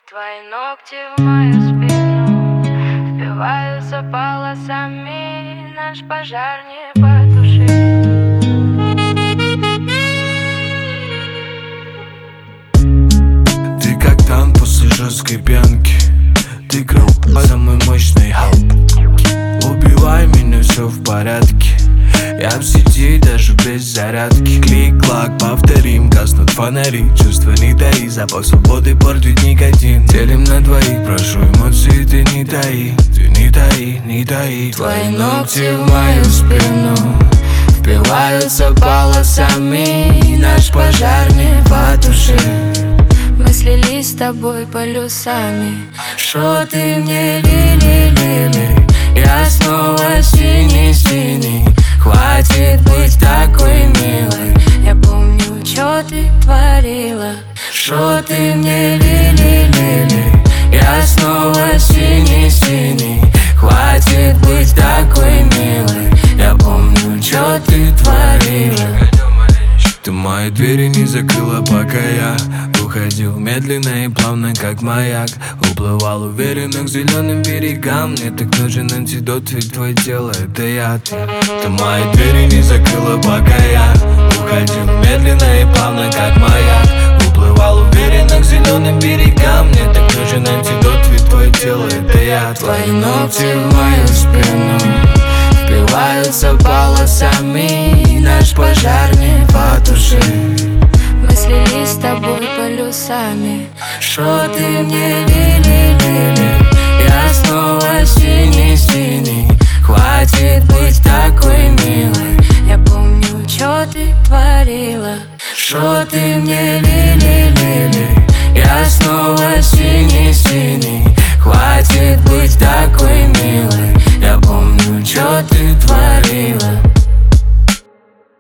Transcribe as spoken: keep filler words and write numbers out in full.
Твои ногти в мою спину впиваются полосами, наш пожар не потушить. Ты как танк после жесткой пьянки, ты крал самый мощный халп. Убивай меня, все в порядке, я в сети даже без зарядки. Клик-клак, повторим, гаснут фонари. Чувства не таи, запах свободы портит никотин. Делим на двоих, прошу эмоции ты не таи. Ты не таи, не таи. Твои ногти в мою спину впиваются полосами, наш пожар не потушить. Мы слились с тобой полюсами. Шо ты мне лили-лили, я снова синий-синий. Хватит быть такой милой, я помню, чё ты творила. Шо ты мне лили-лили, я снова синий-синий. Хватит быть такой милой, я помню, чё ты творила. Ты мои двери не закрыла, пока я уходил медленно и плавно, как маяк. Уплывал уверенно к зеленым берегам. Мне так нужен антидот, ведь твое тело это я. Ты, ты мои двери не закрыла, пока я уходил медленно и плавно, как маяк. Уплывал уверенно к зеленым берегам. Мне так нужен антидот, ведь твое тело это я. Твои ногти в мою спину впиваются полосами, наш пожар не потушить. Мы слились с тобой полюсами. Шо ты мне лили-лили, я снова синий-синий. Хватит быть такой милой, я помню, чё ты творила. Шо ты мне лили-лили, я снова синий-синий. Хватит быть такой милой, я помню, чё ты творила.